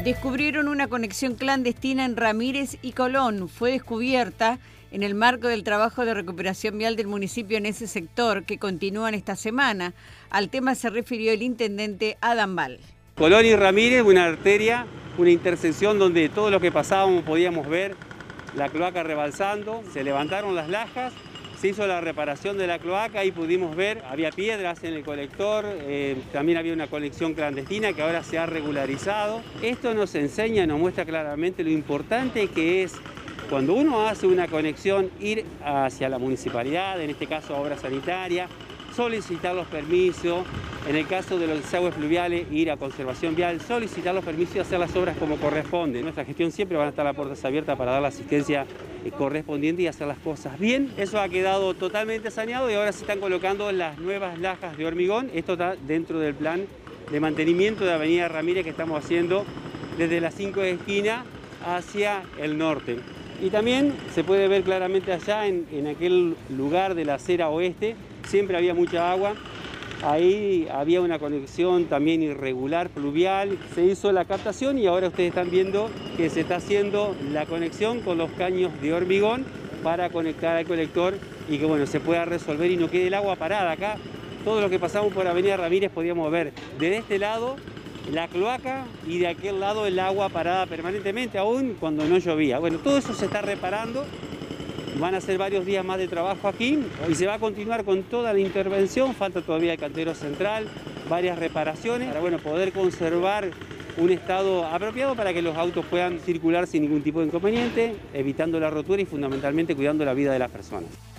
Descubrieron una conexión clandestina en Ramírez y Colón. Fue descubierta en el marco del trabajo de recuperación vial del municipio en ese sector, que continúan esta semana. Al tema se refirió el intendente Adam Val. Colón y Ramírez, una arteria, una intersección donde todo lo que pasábamos podíamos ver la cloaca rebalsando. Se levantaron las lajas, se hizo la reparación de la cloaca y pudimos ver, había piedras en el colector, también había una conexión clandestina que ahora se ha regularizado. Esto nos enseña, nos muestra claramente lo importante que es, cuando uno hace una conexión, ir hacia la municipalidad, en este caso obra sanitaria, solicitar los permisos, en el caso de los desagües fluviales, ir a conservación vial, solicitar los permisos y hacer las obras como corresponde. En nuestra gestión siempre van a estar las puertas abiertas para dar la asistencia correspondiente y hacer las cosas bien. Eso ha quedado totalmente saneado y ahora se están colocando las nuevas lajas de hormigón. Esto está dentro del plan de mantenimiento de Avenida Ramírez que estamos haciendo desde las 5 de esquina hacia el norte. Y también se puede ver claramente allá en aquel lugar de la acera oeste, siempre había mucha agua. Ahí había una conexión también irregular, fluvial. Se hizo la captación y ahora ustedes están viendo que se está haciendo la conexión con los caños de hormigón para conectar al colector y que bueno, se pueda resolver y no quede el agua parada. Acá, todo lo que pasamos por Avenida Ramírez podíamos ver desde este lado la cloaca y de aquel lado el agua parada permanentemente, aún cuando no llovía. Bueno, todo eso se está reparando. Van a ser varios días más de trabajo aquí y se va a continuar con toda la intervención. Falta todavía el cantero central, varias reparaciones para bueno, poder conservar un estado apropiado para que los autos puedan circular sin ningún tipo de inconveniente, evitando la rotura y fundamentalmente cuidando la vida de las personas.